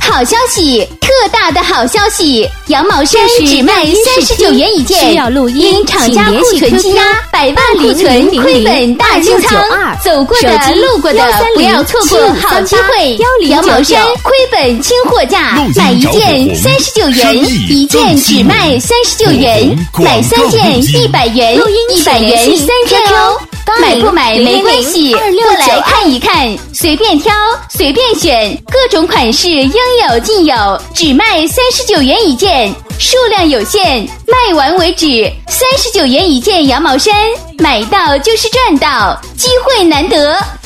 好消息，特大的好消息！羊毛衫只卖39元一件， 需要录音， 因厂家库存积压，100万库存亏本大清仓，走过的、路过的不要错过好机会！羊毛衫亏本清货价，买一件39元，一件只卖39元，买3件100元，100元3件哦。买不买没关系，过来看一看，随便挑，随便选，各种款式应有尽有，只卖39元一件，数量有限，卖完为止。39元一件羊毛衫，买到就是赚到，机会难得，